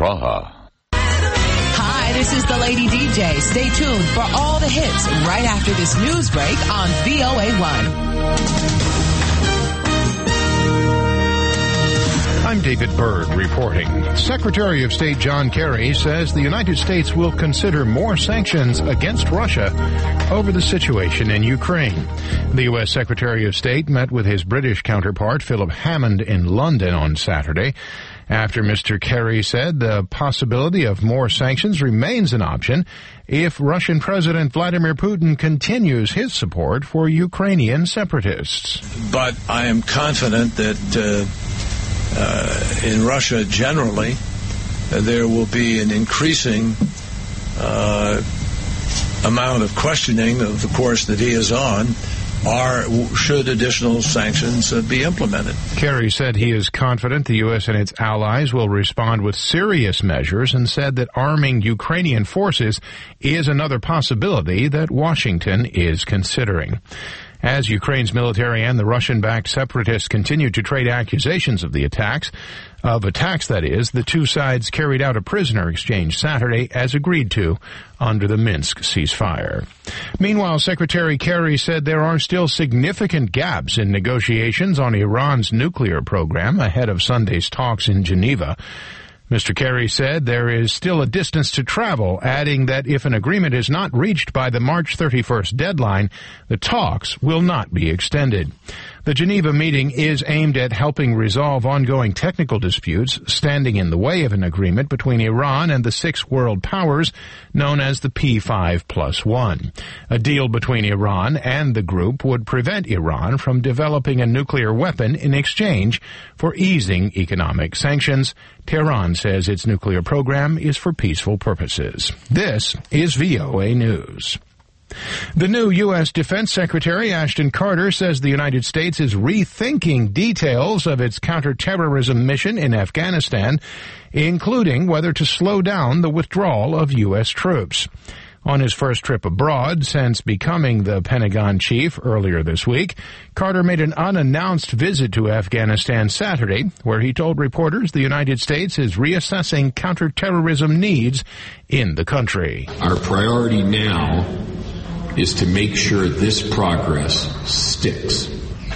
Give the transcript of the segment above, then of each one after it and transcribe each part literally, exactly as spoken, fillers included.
Praha. Hi, this is the Lady D J. Stay tuned for all the hits right after this news break on V O A one. I'm David Byrd reporting. Secretary of State John Kerry says the United States will consider more sanctions against Russia over the situation in Ukraine. The U S. Secretary of State met with his British counterpart Philip Hammond in London on Saturday, after Mister Kerry said the possibility of more sanctions remains an option if Russian President Vladimir Putin continues his support for Ukrainian separatists. But I am confident that uh, uh, in Russia generally, uh, there will be an increasing uh, amount of questioning of the course that he is on. Are, should additional sanctions uh, be implemented? Kerry said he is confident the U S and its allies will respond with serious measures and said that arming Ukrainian forces is another possibility that Washington is considering. As Ukraine's military and the Russian-backed separatists continue to trade accusations of the attacks, of attacks that is, the two sides carried out a prisoner exchange Saturday as agreed to under the Minsk ceasefire. Meanwhile, Secretary Kerry said there are still significant gaps in negotiations on Iran's nuclear program ahead of Sunday's talks in Geneva. Mister Kerry said there is still a distance to travel, adding that if an agreement is not reached by the March thirty-first deadline, the talks will not be extended. The Geneva meeting is aimed at helping resolve ongoing technical disputes standing in the way of an agreement between Iran and the six world powers known as the P five plus one. A deal between Iran and the group would prevent Iran from developing a nuclear weapon in exchange for easing economic sanctions. Tehran says its nuclear program is for peaceful purposes. This is V O A News. The new U S. Defense Secretary, Ashton Carter, says the United States is rethinking details of its counterterrorism mission in Afghanistan, including whether to slow down the withdrawal of U S troops. On his first trip abroad since becoming the Pentagon chief earlier this week, Carter made an unannounced visit to Afghanistan Saturday, where he told reporters the United States is reassessing counterterrorism needs in the country. Our priority now is to make sure this progress sticks.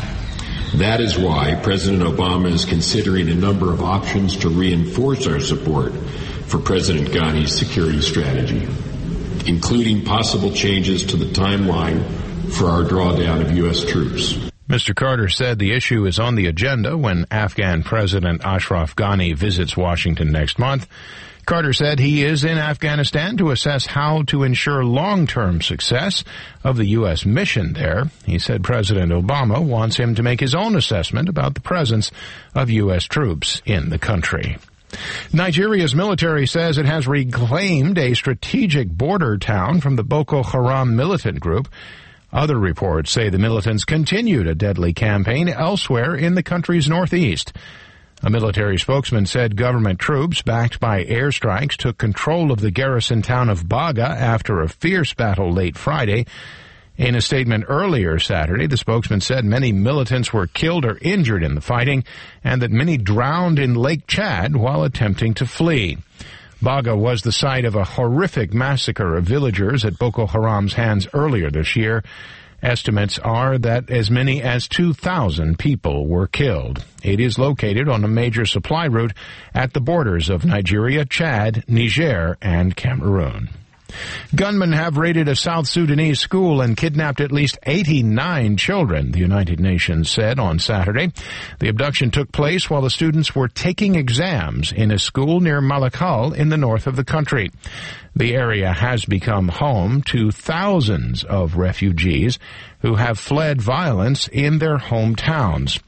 That is why President Obama is considering a number of options to reinforce our support for President Ghani's security strategy, including possible changes to the timeline for our drawdown of U S troops. Mister Carter said the issue is on the agenda when Afghan President Ashraf Ghani visits Washington next month. Carter said he is in Afghanistan to assess how to ensure long-term success of the U S mission there. He said President Obama wants him to make his own assessment about the presence of U S troops in the country. Nigeria's military says it has reclaimed a strategic border town from the Boko Haram militant group. Other reports say the militants continued a deadly campaign elsewhere in the country's northeast. A military spokesman said government troops, backed by airstrikes, took control of the garrison town of Baga after a fierce battle late Friday. In a statement earlier Saturday, the spokesman said many militants were killed or injured in the fighting and that many drowned in Lake Chad while attempting to flee. Baga was the site of a horrific massacre of villagers at Boko Haram's hands earlier this year. Estimates are that as many as two thousand people were killed. It is located on a major supply route at the borders of Nigeria, Chad, Niger, and Cameroon. Gunmen have raided a South Sudanese school and kidnapped at least eighty-nine children, the United Nations said on Saturday. The abduction took place while the students were taking exams in a school near Malakal in the north of the country. The area has become home to thousands of refugees who have fled violence in their hometowns.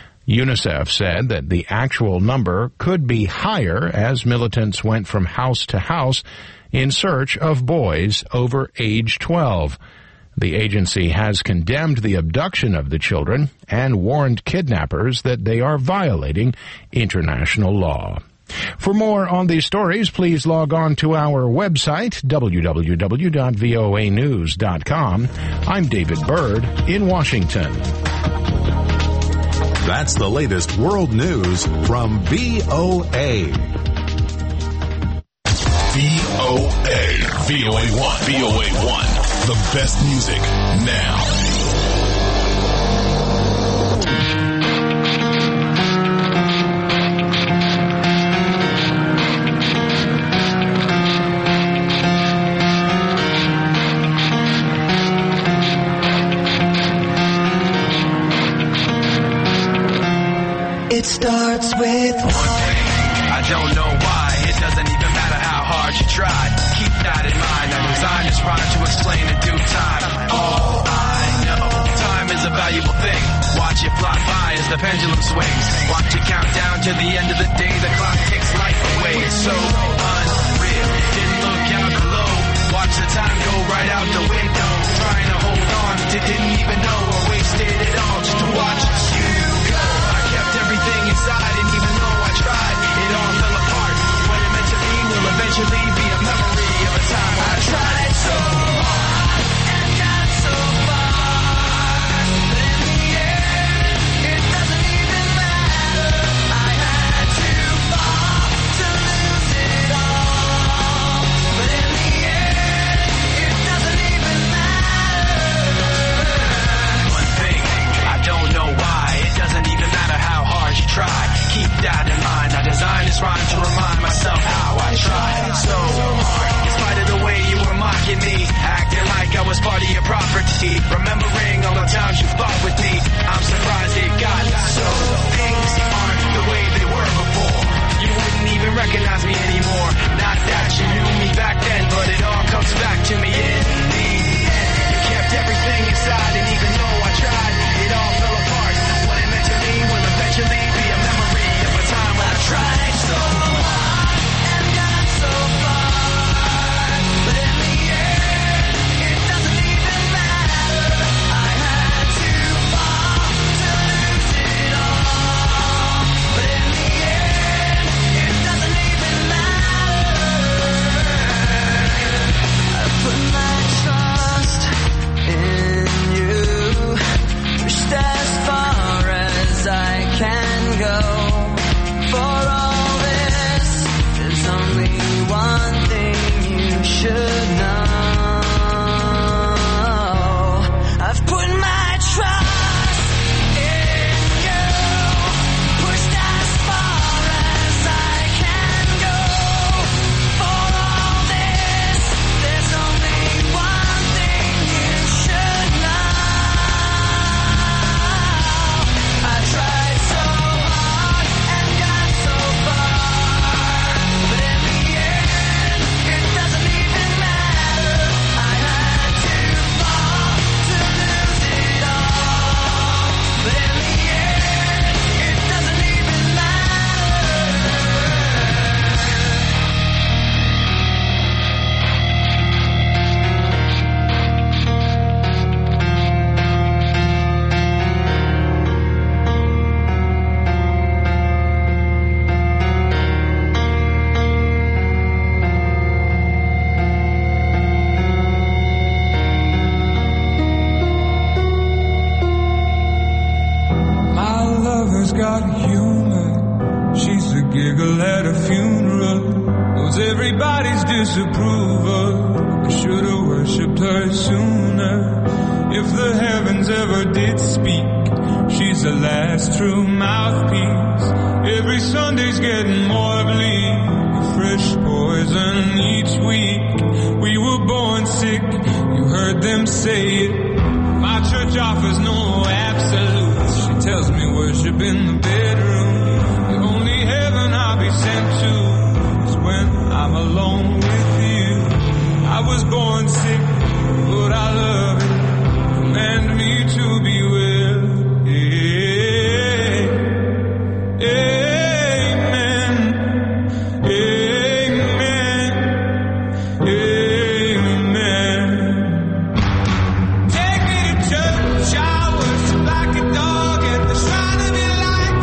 UNICEF said that the actual number could be higher as militants went from house to house in search of boys over age twelve. The agency has condemned the abduction of the children and warned kidnappers that they are violating international law. For more on these stories, please log on to our website, w w w dot v o a news dot com. I'm David Byrd in Washington. That's the latest world news from V O A. V O A. V O A one. V O A one. The best music now. It starts with one thing. I don't know why. It doesn't even matter how hard you try. Keep that in mind. I designed this rhyme to explain in due time. All I know, time is a valuable thing. Watch it fly by as the pendulum swings. Watch it count down to the end of the day. The clock takes life away. It's so unreal. Didn't look out below. Watch the time go right out the window. Trying to hold on to didn't even know I wasted it all just to watch you go. I kept everything inside, and even though I tried, it all fell apart. What it meant to be will eventually be a memory of a time I tried so hard and got so far. But in the end, it doesn't even matter. I had to fall to lose it all. But in the end, it doesn't even matter. One thing, I don't know why. It doesn't even matter how hard you try. Keep that in mind. I designed this rhyme to remind myself how I tried so hard. In spite of the way you were mocking me, acting like I was part of your property. Remembering all the times you fought with me, I'm surprised it got so. Things aren't the way they were before. You wouldn't even recognize me anymore. Not that you knew me back then, but it all comes back to me in the end. You kept everything inside, and even though I tried, it all fell apart. What it meant to me will eventually be a memory of a time when I tried so hard and got so far. But in the end, it doesn't even matter. I had to fall to lose it all. But in the end, it doesn't even matter. I put my trust in you. Pushed as far as I can go. For all this, there's only one thing you should know. I've put my trust in you. Pushed as far as I can go. For all this, there's only one thing you should know. I tried so hard and got so far, but in the end, it doesn't even matter. I had to fall to lose it all, but in the end, it doesn't even matter. My lover's got humor. She's a giggle at a funeral. Knows everybody's disapproval. I should have worshipped her sooner. If the heavens ever did speak, she's the last true mouthpiece. Every Sunday's getting more bleak. Fresh poison each week. We were born sick. You heard them say it. My church offers no absolutes. She tells me worship in the bedroom. The only heaven I'll be sent to is when I'm alone with you. I was born sick, but I love it. Command me to be well. Yeah. Amen. Amen. Amen. Take me to church. I worship like a dog at the shrine of your light.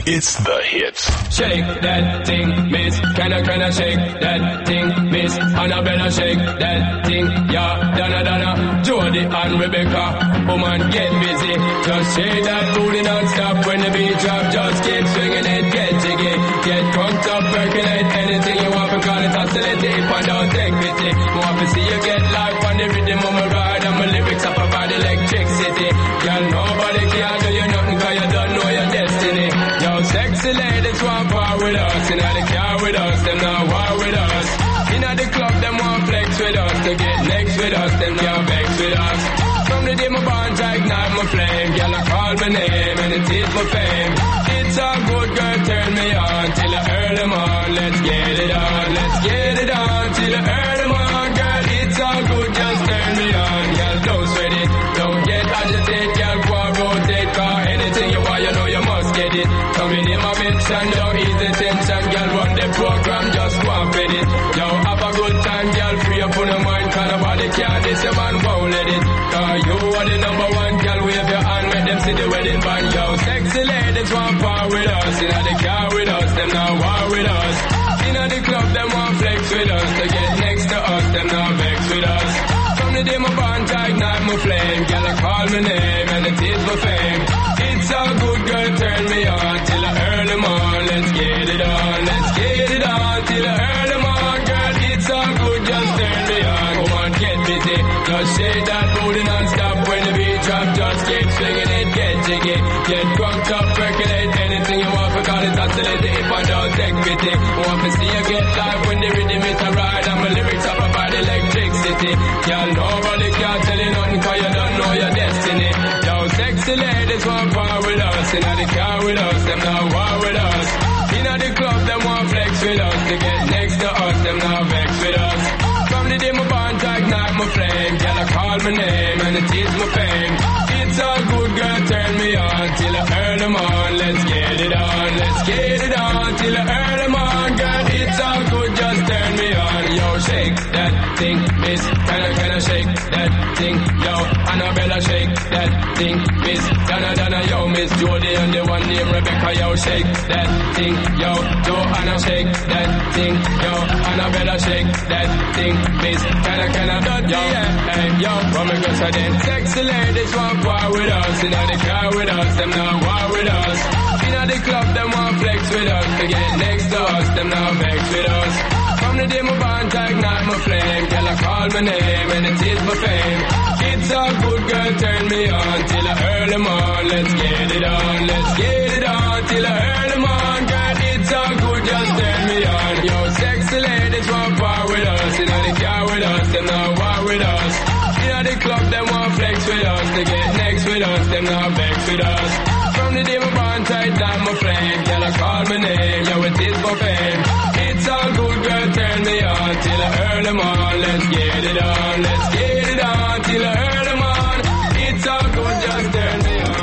It's the hits. Shake that thing, miss. Can I, can I shake that thing, miss? Annabella, shake that thing, yeah. Donna, Donna, Jody and Rebecca. Woman, get busy. Just shake that booty non-stop when the beat drop. Just keep swinging it, get jiggy. Get crunked up, percolate anything you want. Because it's oscillate if I don't take pity. Want to see you get live on the rhythm of my ride. And my lyrics up about electricity. Girl, nobody can do you nothing because you don't know your destiny. Yo, sexy ladies want part with us. Inna the car with us, them not war with us. Inna the club, them want flex with us. To get next with us, them can't vex with us. From the day my bond, I ignite my flame. Girl, I call my name and it is my fame. It's a good girl, turn me on till I earn them on. Let's get it on, let's get it on till I earn them on. Girl, it's all good, just turn me on. Girl, don't sweat it, don't get agitated. Girl, go and rotate, cause anything you want, you know you must get it. Coming in my bitch and don't ease the tension. Girl, run the program, just go and fit it. Yo, have a good time, girl, free up on the mind. Cause nobody can, this your man won't let it. Cause you are the number one, girl, wave your hand, make them see the wedding band. Yo, sexy ladies want part with us. Inna the car with us, them not war with us. Inna the club, them want flex with us. To get next to us, them not vex with us. From the day my bond, I ignite my flame. Girl, I call my name and it is my fame. It's all good, girl, turn me on till I earn them on. Let's get it on, let's get it on till I earn them on. Girl, it's all good, just turn me on. Come on, get busy, just shake that booty non-stop. When the beat drop, just keep swinging it, get jiggy. Get crunked up, percolate anything you want. Because it's oscillate if I don't take pity. Want to see you get live when the rhythm is a ride. And my lyrics up about electricity. Girl, nobody can tell you nothing cause you don't know your destiny. Yo, sexy ladies want part with us. Inna the car with us, them not war with us. Inna the club, them want flex with us. To get next to us, them not vex with us. From the day my bond, I ignite my flame. Girl, I call my name and it is my fame. It's all good, girl, turn me on till I earn them on. Let's get it on, let's get it on till I earn them on. Girl, it's all good, just turn me on. Yo, shake that thing, miss. Can I, can I shake that thing? Yo, Annabella, shake that thing, miss. Donna, Donna, yo, Miss Jody and the one named Rebecca. Yo, shake that thing, yo. Joanna, shake that thing, yo. Annabella, shake that thing, miss. Can I, can I, yo, hey, yo. From a girl, so then sexy ladies want war with us. Inna the car with us, them not war with us. Inna the club, them want flex with us. To get next to us, them not vex with us. From the day my bond, I ignite my flame. Girl, I call my name and it is my fame. It's all good, girl, turn me on till I earn them on. Let's get it on, let's get it on till I earn them on. Girl, it's all good, just turn me on. Yo, sexy ladies want part with us. Inna the car with us, them not war with us. Inna the club, them want flex with us. To get next with us, them not vex with us. From the day my bond, tight down my flame. Girl, I call my name, yo, it is for fame. It's all good, girl, turn me on till I earn them on. Let's get it on, let's get it on till I earn them on. It's all good, just turn me on.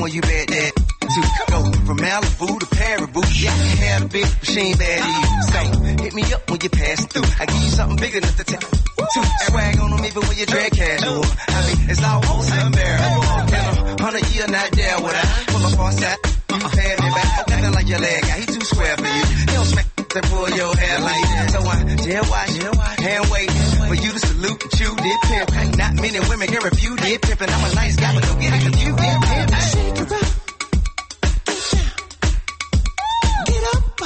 when you bet that. To go from Malibu to Paribu, yeah, I can have a big machine that is. So hit me up when you pass through. I give you something big enough to take. To swag on them even when you drag casual. I mean, it's almost unbearable. In a hundred year not there would I pull up on side. You pay me back. Nothing like your leg guy. He too square for you. He don't smack and pull your hair like that. So I jail watch, hand wait for you to salute and chew did pimp. Not many women can refuse did pimp. And I'm a nice guy, but don't get it confused. Did pimp. Shake it up. Get up.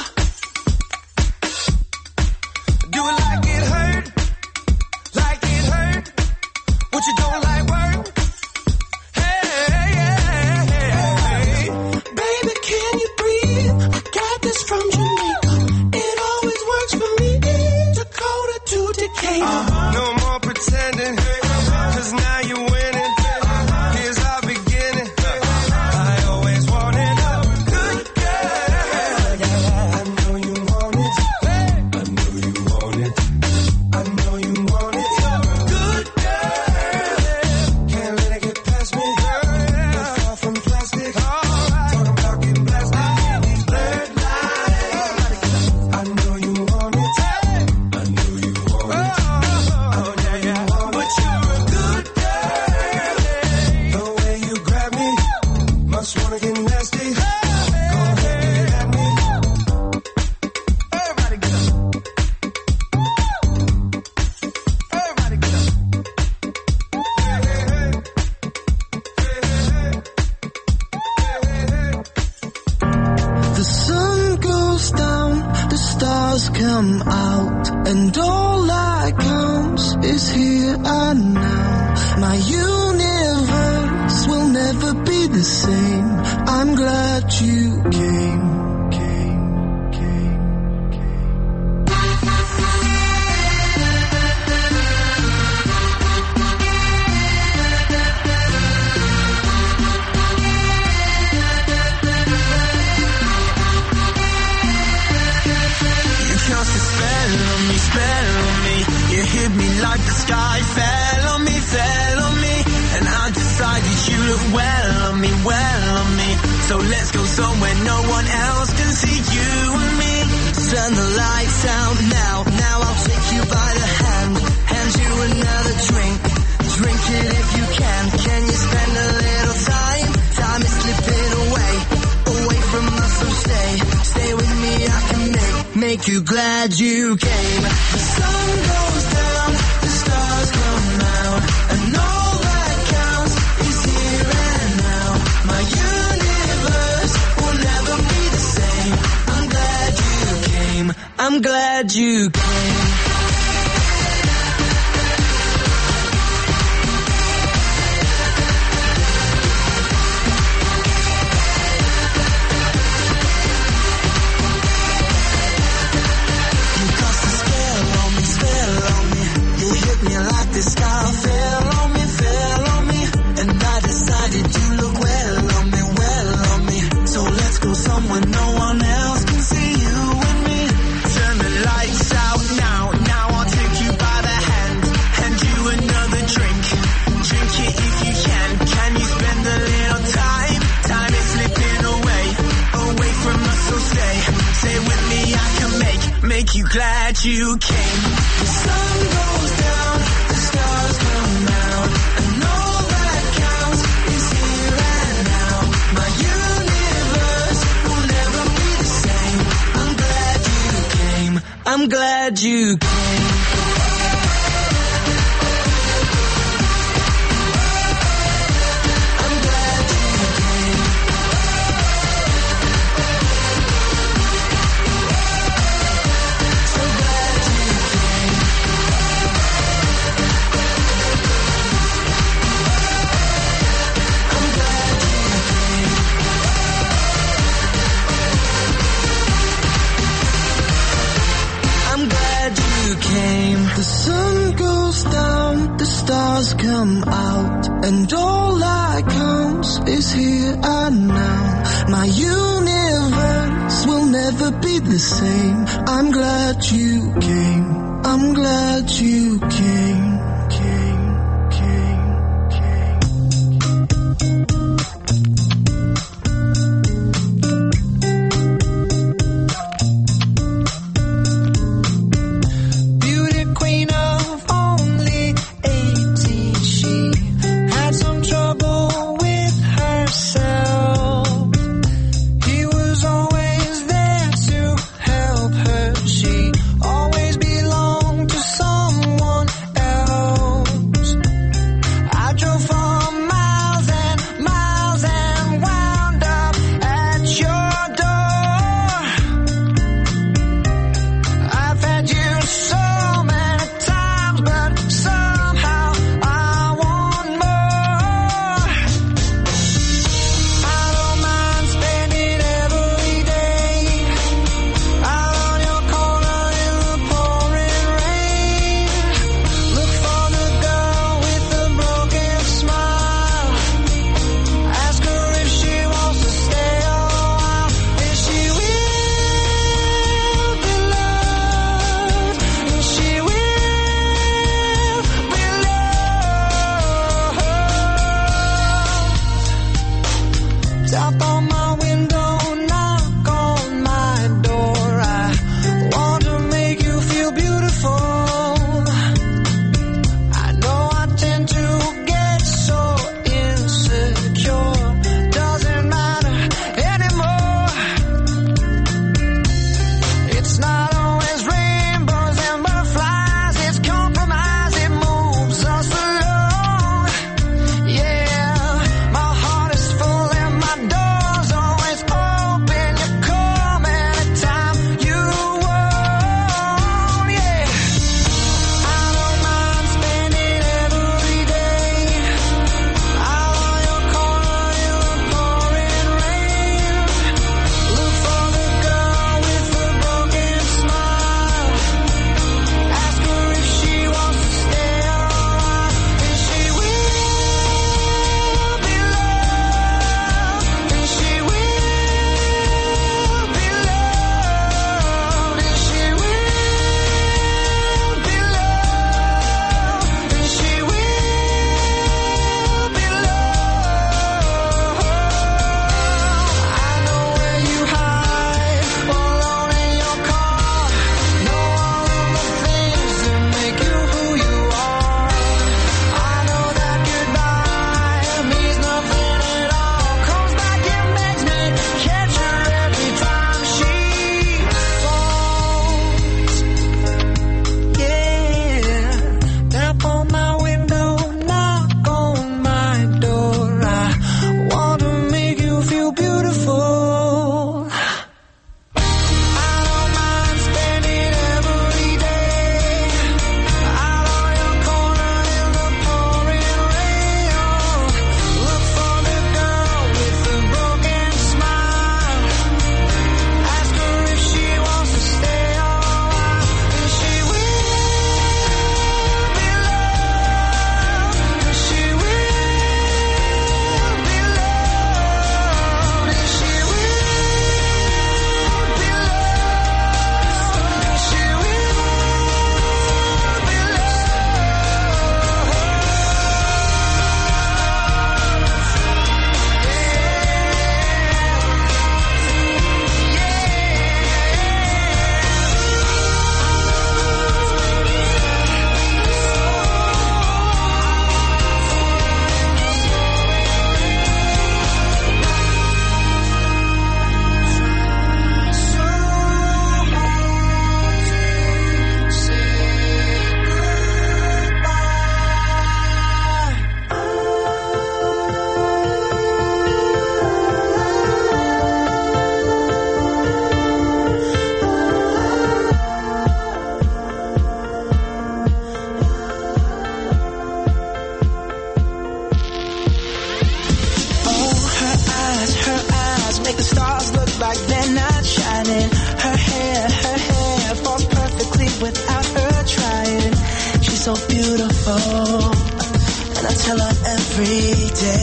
Do it like it hurt. Like it hurt. What you don't like work? Hey, hey, hey, hey. Baby, can you breathe? I got this from Jamaica. It always works for me. Dakota to Decatur. Uh-huh. No more pretending. Cause now you're winning. Here's our beginning. I always wanted a good girl. I know you want it. I know you want it. I know you want it. Good girl. Can't let it get past me. Not far from plastic. Talking about getting blasted. These blurred lines. I know you want it. I know you want it. Oh, yeah, yeah. But you're a good girl. The way you grab me, must wanna get nasty. Go ahead, get at me. Everybody get up. Everybody get up. Hey, hey, hey. Hey, hey, hey. Hey, hey, hey. The sun goes down, the stars come out, and all that counts is here and now. My universe will never be the same. I'm glad you came, came, came, came. You cast a spell on me, spell on me. You hit me like the sky fell on me, fell on me. And I decided you look well on me, well on me. So let's go somewhere no one else can see you and me. Turn the lights out now, now I'll take you by the hand. Hand you another drink, drink it if you can. Can you spend a little time? Time is slipping away, away from us, so stay. Stay with me, I can make, make you glad you came. The sun goes down, the stars come out, and all that counts is here and now. My universe will never be the same. I'm glad you came, I'm glad you came. The sky fell on me, fell on me, and I decided you look well on me, well on me. So let's go somewhere no one else can see you and me. Turn the lights out now, now I'll take you by the hand, hand you another drink, drink it if you can. Can you spend a little time? Time is slipping away, away from us, so stay, stay with me. I can make, make you glad you came. The sun goes down, stars come out, and all that counts is here and now. My universe will never be the same. I'm glad you came, I'm glad you came. I'm glad you came. So glad you came. I'm glad you came. I'm glad you came. The sun goes down, the stars come out, and all that counts is here and now. My universe will never be the same. I'm glad you came. I'm glad you came. Came, came, came.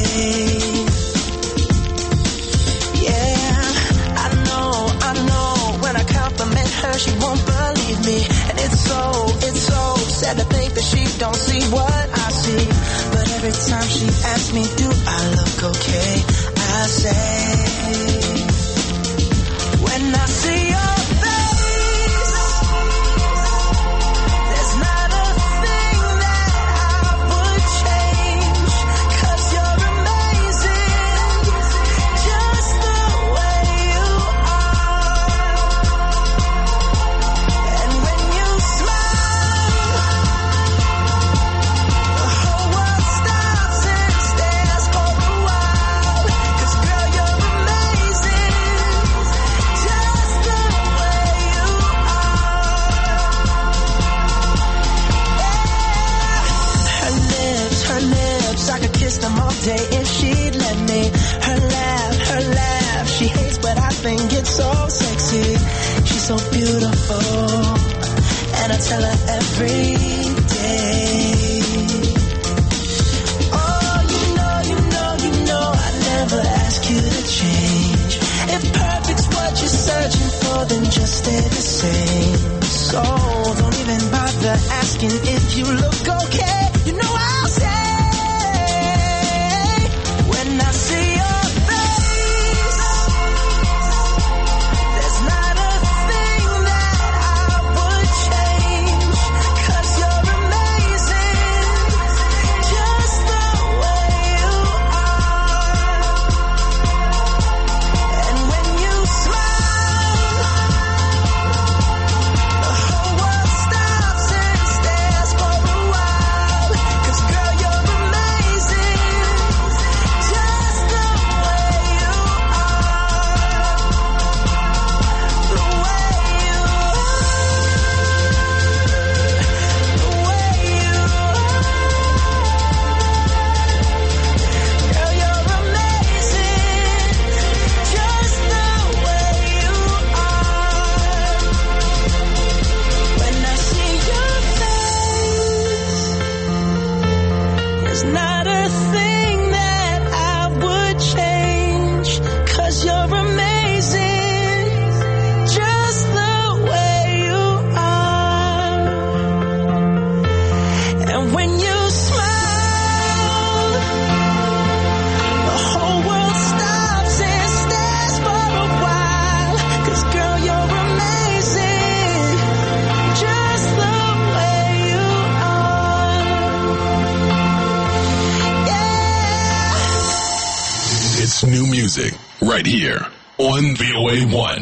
Yeah, I know, I know. When I compliment her, she won't believe me. And it's so, it's so sad to think that she don't see what I see. But every time she asks me, do I look okay? I say, when I see your face, there's not a thing that I would change. 'Cause you're amazing, just the way you are. And when you smile, the whole world stops and stares for a while. 'Cause girl, you're amazing, just the way you are. Yeah. Her lips, her lips, I could kiss them all day if she'd let me. Her laugh, her laugh, she hates but I think it's so sexy. She's so beautiful, and I tell her every day. Oh, you know, you know, you know, I never ask you to change. If perfect's what you're searching for, then just stay the same. So don't even bother asking if you look okay. You know I'll say, when I see your face, there's not a thing that I would change. 'Cause you're amazing, just the way you are. And when you smile, the whole world stops and stares for a while. 'Cause girl, you're amazing, just the way you are. The way you are. The way you are. Girl, you're amazing, just the way you are. When I see your face, there's not a thing that I would change. 'Cause you're amazing, just the way you are. And when you smile, the whole world stops and stares for a while. 'Cause girl, you're amazing, just the way you are. Yeah. It's new music right here on V O A one.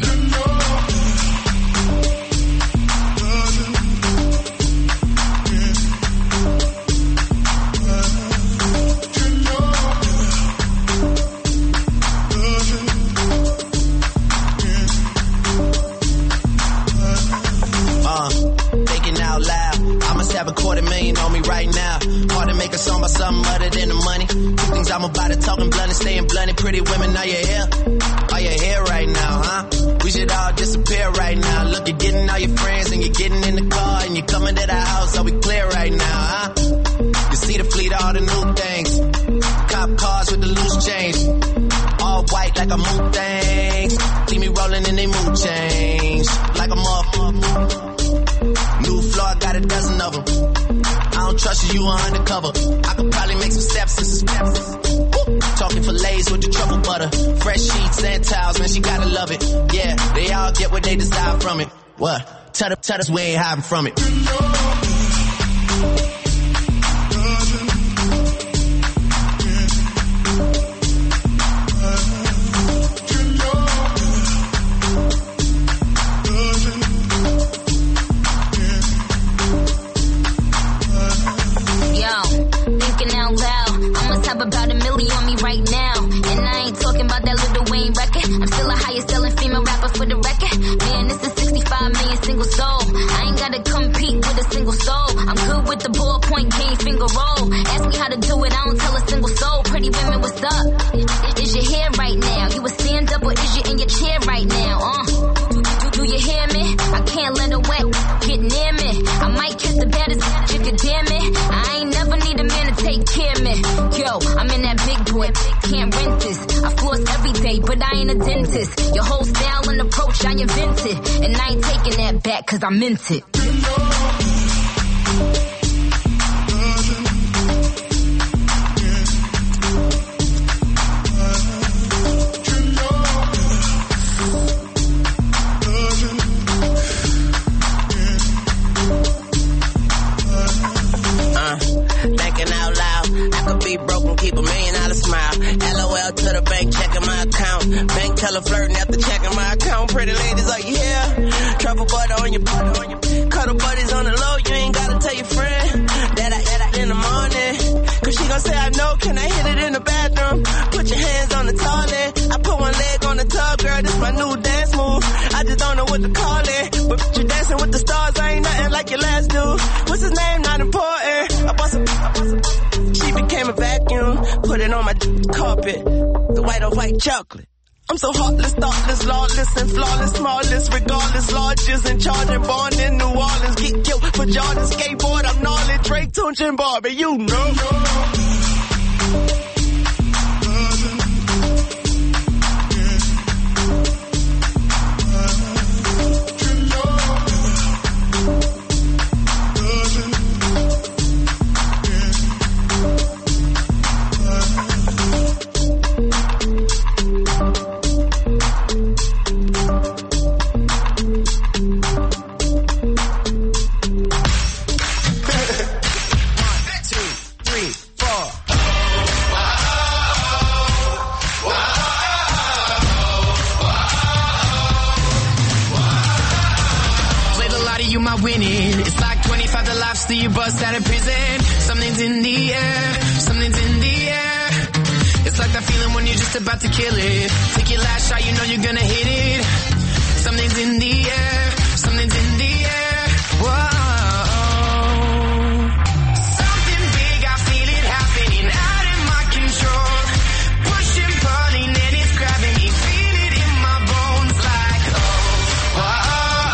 Uh, thinking out loud. I must have a quarter million on me right now. Hard to make a song about something other than the money. Two things I'm about to talking blunt and staying blunt. Pretty women, are you here? Are you here right now, huh? We should all disappear right now. Look, you're getting all your friends and you're getting in the car and you're coming to the house. Are we clear right now, huh? You see the fleet, all the new things. Cop cars with the loose change. All white like a moon things. See me rolling in they mood change. Like a motherfucker. New floor, I got a dozen of them. I don't trust you, you are undercover. I could probably make some steps and some steps. Woo. Talking fillets with the truffle butter. Fresh sheets and towels, man, she gotta love it. Yeah, they all get what they desire from it. What? Tell us, tell us we ain't hiding from it. About a million on me right now. And I ain't talking about that Lil Wayne record. I'm still a highest selling female rapper for the record. Man, this is sixty-five million single soul. I ain't gotta compete with a single soul. I'm good with the ballpoint game, finger roll. Ask me how to do it, I don't tell a single soul. Pretty women, what's up? Is your hair right now? You a stand up or is you in your chair right now? Uh, do, do, do you hear me? I can't let her wet get near me. I might kiss the baddest bitch, you could damn it. I ain't never need a man to take care of me. Yo, I'm in that big boy can't rent this. I floss every day, but I ain't a dentist. Your whole style and approach, I invented. And I ain't taking that back, cause I meant it. Broken, keep a million dollar smile. L O L to the bank, checking my account. Bank teller flirting after checking my account. Pretty ladies, are you here? Truffle butter on your butter on your cuddle buddies on the low. You ain't gotta tell your friend that I that I in the morning. Cause she gon' say I know. Can I hit it in the bathroom? Put your hands on the toilet. I put one leg on the tub, girl. This my new dance move. I just don't know what to call it. But you're dancing with the stars. I ain't nothing like your last dude. What's his name? Not important. I bought some. I bought some She became a vacuum, put it on my carpet, the white on white chocolate. I'm so heartless, thoughtless, lawless, and flawless, smallest, regardless, largest, and charging, born in New Orleans, get killed for Jordan, skateboard, I'm gnarly, Drake, Tunch, and Barbie, you know. It's like twenty-five to life, still you bust out of prison. Something's in the air, something's in the air. It's like that feeling when you're just about to kill it. Take your last shot, you know you're gonna hit it. Something's in the air, something's in the air. Whoa. Something big, I feel it happening out of my control. Pushing, pulling, and it's grabbing me. Feel it in my bones like, oh, whoa.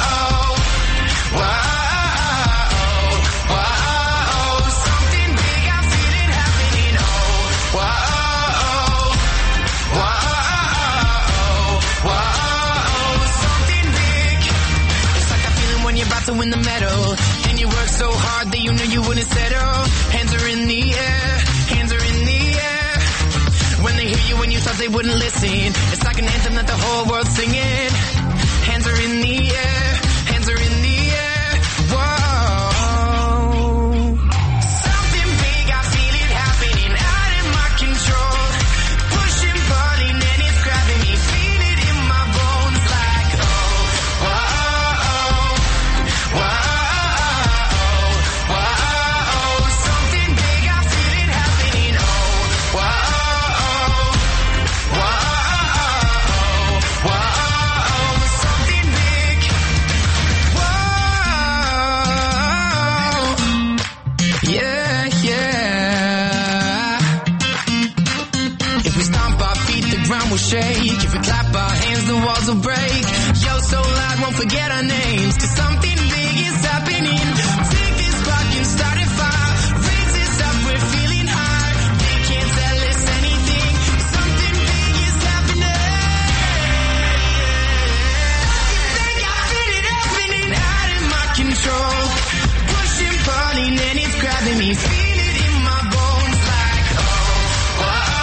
To win the medal, and you work so hard that you knew you wouldn't settle. Hands are in the air, hands are in the air. When they hear you when you thought they wouldn't listen, it's like an anthem that the whole world's singing. Hands are in the air, hands are in the air. Whoa. Something big, I feel it happening out of my control. Pushing, pulling, and it's grabbing me. Feel it in my bones like, oh, whoa. Will shake. If we clap our hands, the walls will break. Yo, so loud, won't forget our names. Cause something big is happening. Take this spark and start a fire. Raise this up, we're feeling high. They can't tell us anything. Something big is happening. Think I feel it happening out of my control. Pushing, pulling, and it's grabbing me. Feel it in my bones like, oh, whoa.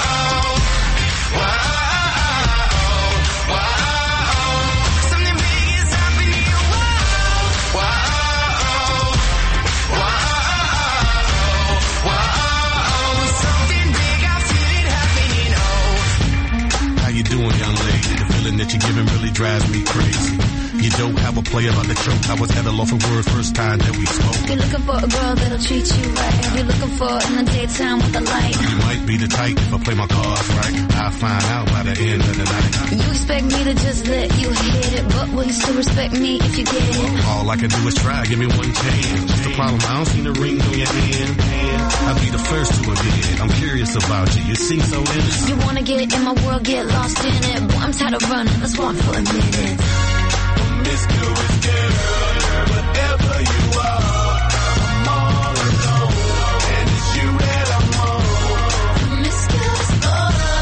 That you're giving really drives me crazy. You don't have a play about the choke. I was at a loss for words first time that we spoke. You're looking for a girl that'll treat you right. You're looking for in the daytime with the light. You might be the type if I play my cards right. I'll find out by the end of the night. You expect me to just let you hit it, but will you still respect me if you get it? All I can do is try, give me one chance. Just the problem, I don't see the ring on your hand. I'll be the first to admit it. I'm curious about you, you seem so innocent. You wanna get in my world, get lost in it. Boy, I'm tired of running, let's walk for a minute. Promiscuous girl, whatever you are, I'm all alone, and it's you that I'm on. Promiscuous girl.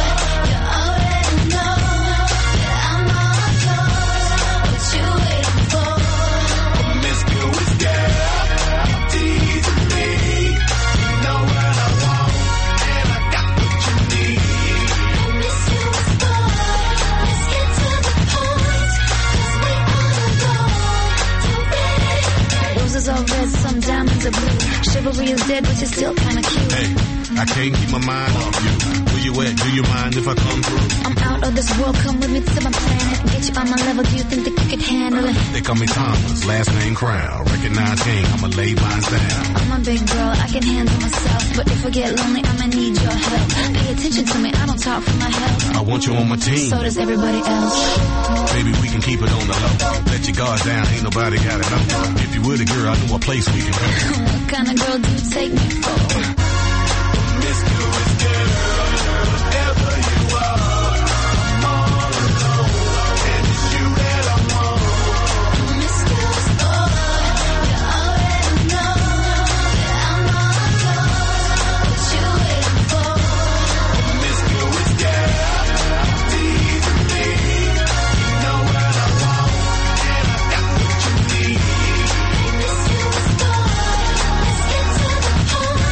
chivalry is dead, but you're still kinda cute. Hey, I can't keep my mind off you. Where you at? Do you mind if I come through? I'm out of this world, come with me to my planet. Get you on my level, do you think that you could handle it? They call me Thomas, last name Crown. Recognize king, I'ma lay mine down. I'm a big girl, I can handle myself. But if I get lonely, I'ma need your help. Pay attention to me, I don't talk for my health. I want you on my team. So does everybody else. Baby, we can keep it on the low. Let your guard down, ain't nobody gotta know. If you were the girl, I know a place we can go. What kind of girl do you take me for? Promiscuous girl, whatever you are, I'm all alone, and it's you that I want. Promiscuous boy, you already know that I'm all yours. What you waiting for? Promiscuous girl, tease me. You know what I want, and I got what you need. Promiscuous boy, let's get to the point.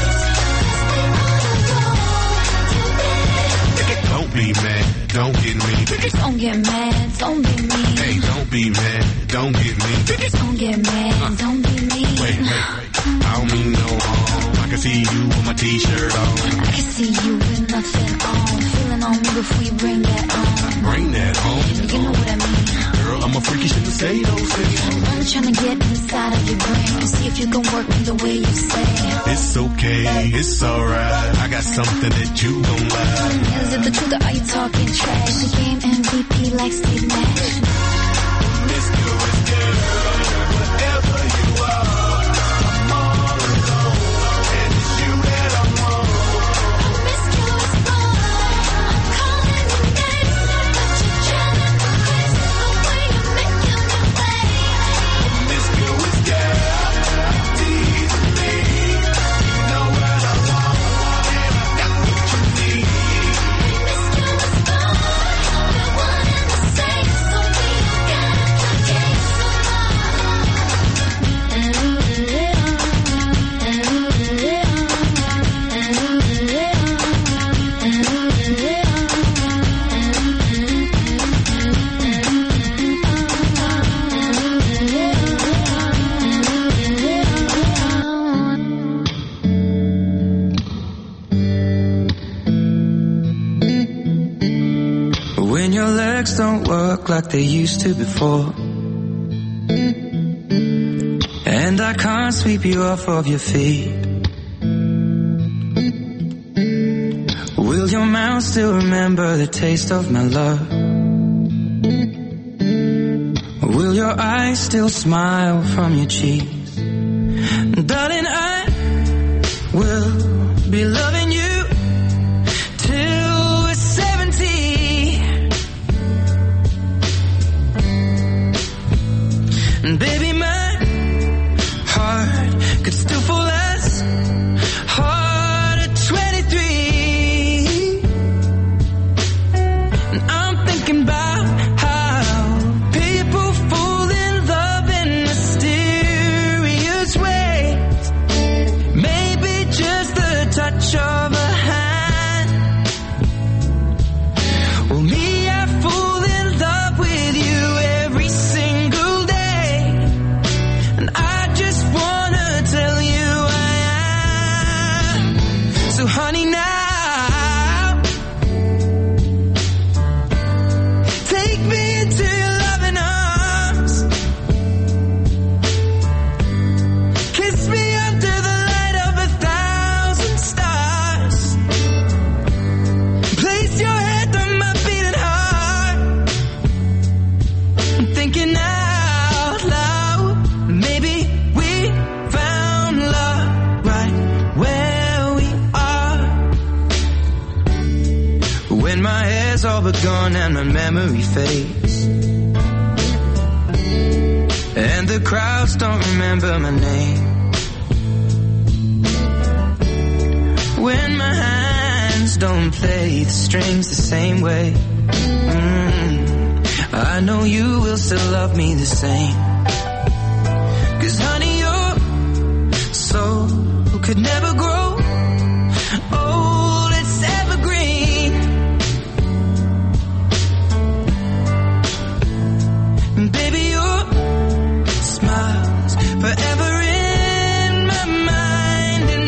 Don't be mad, don't get me. Don't get mad, don't be mean. Hey, don't be mad, don't get me. Don't get mad, don't be mean. Wait, wait, I don't mean no harm. I can see you with my t-shirt on. I can see you with nothing on. Feeling on me before you bring that on. Bring that home. You know what I mean. Girl, I'm a freaky, shouldn't say those things. I'm trying to get inside of your brain and see if you can work me the way you say. It's okay, it's alright. I got something that you gon' like. Is it the truth or are you talking trash? The game M V P like Steve Nash. Promiscuous girl, whatever you are, I'm all alone, and it's you that I want. Promiscuous boy, I'm calling your name, but you're driving me crazy the way you're making me wait. Promiscuous girl, tease me. You know what I want, and I got what you need. Promiscuous boy, we're one and the same, so we don't gotta complicate When your legs don't work like they used to before, and I can't sweep you off of your feet, will your mouth still remember the taste of my love? Will your eyes still smile from your cheeks? Darling, I will be loving you till we're seventy. And baby, my heart could still fall as hard at twenty-three. And I'm thinking about how people fall in love in mysterious ways. Maybe just the touch of a hand. Well, me, I fall in love with you every single day. And I just wanna tell you I am. So honey, now take me into your loving arms. Kiss me under the light of a thousand stars. Place your head on my beating heart. I'm thinking out loud. Maybe we found love right where we are. When my hair's all but gone and my memory fades, and the crowds don't remember my name. When my hands don't play the strings the same way, mm, I know you will still love me the same. 'Cause honey, your soul could never grow old, it's evergreen. And baby, your smile's forever in my mind. And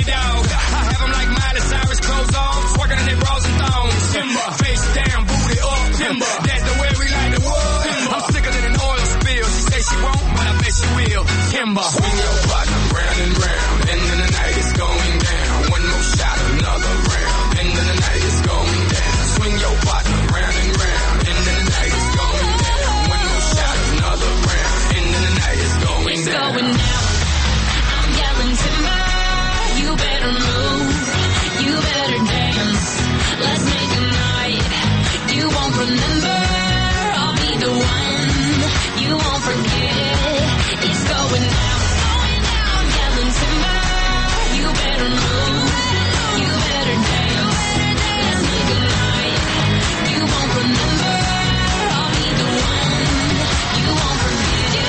dog. I have them like Miley Cyrus, clothes on, twerking in their bras and thongs. Timber, face down, booty up. Timber, that's the way we like the world. I'm sicker than an oil spill. She say she won't, but I bet she will. Timber, swing your partner round and round, and then the night is going down. One more shot, another round, and then the night is going down. Swing your partner round and round, and then the night is going down. One more shot, another round, and then the night is going It's down. going down. I'm yelling timber. You better move. You better dance. Let's make a night. You won't remember. I'll be the one. You won't forget. It's going down. I'm yelling timber. You better move. You better dance. Let's make a night. You won't remember. I'll be the one. You won't forget.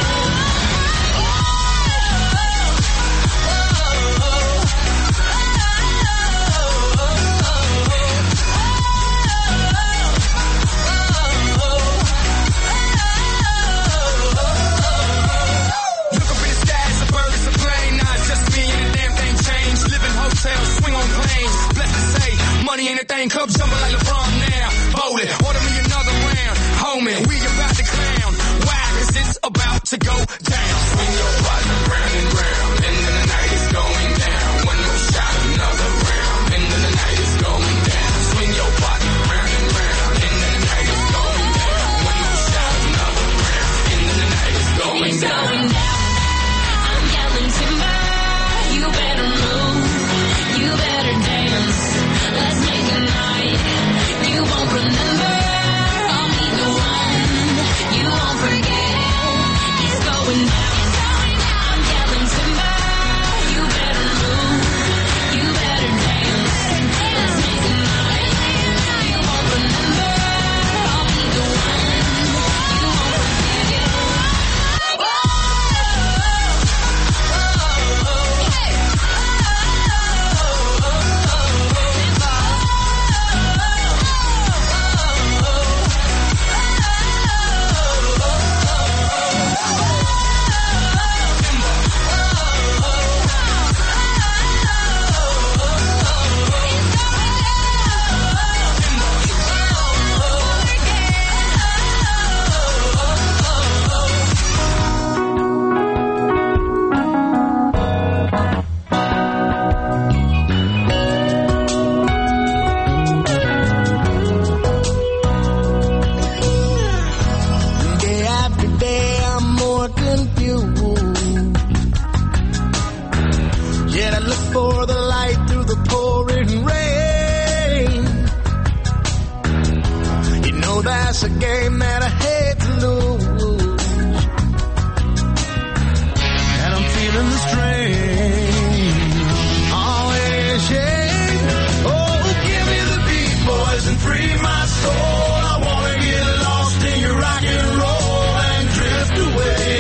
Look up in the sky, it's a bird, it's a plane. Nah, it's just me and the damn thing changed. Live in hotels, swing on planes. Blessed to say, money ain't a thing. Club jumping like LeBron now. Bowling, order me another round. Homie, we about to clown. Why? Cause it's about to go down. Swing your partner round and round, and then the night is going down. One more shot, another round, and then the night is going down. Swing your partner round and round, and then the night is going down. One more shot, another round, and then the night is going It's down. going down. I'm yelling timber. You better move. You better dance. Let's make a night. You won't remember. I'll be the one. You won't forget. It's going down. I'm yelling timber. You better move. You better dance. Let's make a night. You won't remember. I'll be the one. You won't forget. Day after day, I'm more confused. Yet I look for the light through the pouring rain. You know that's a game that I hate to lose. And I'm feeling the strain. Always shame. Oh, give me the beat, boys, and free my soul. I wanna get lost in your rock and roll and drift away.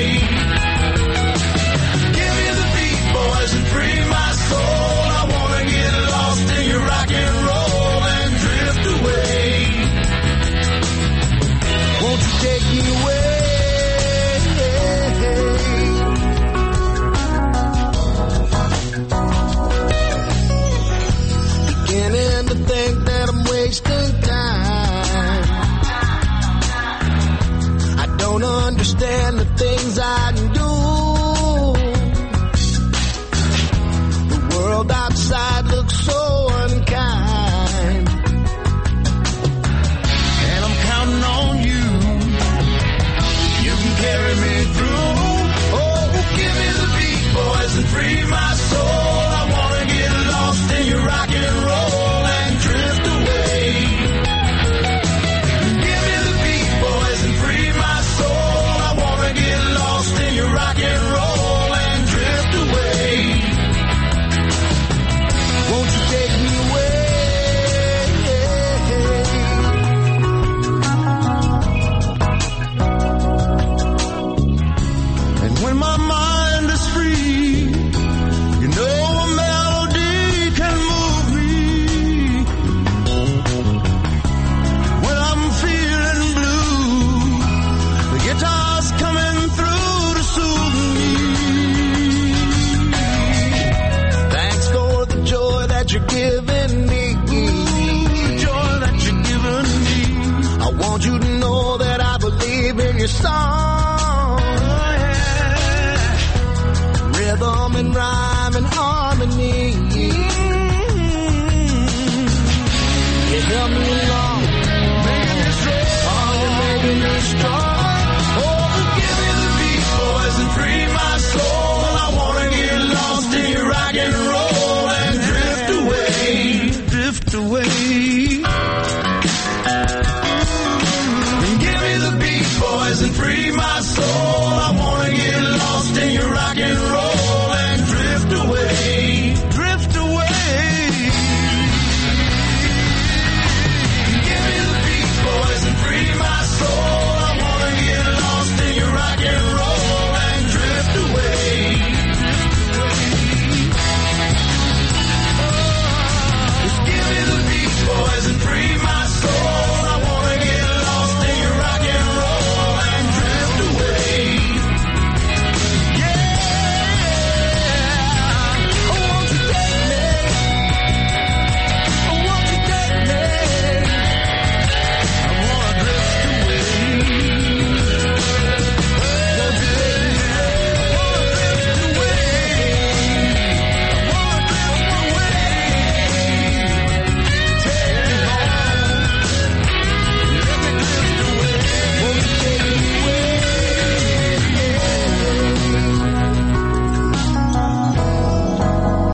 Give me the beat, boys, and free my soul. I wanna get lost in your rock and roll and drift away. Won't you take me away? Beginning to think that I'm wasting time. I don't understand the things I do. The world outside looks so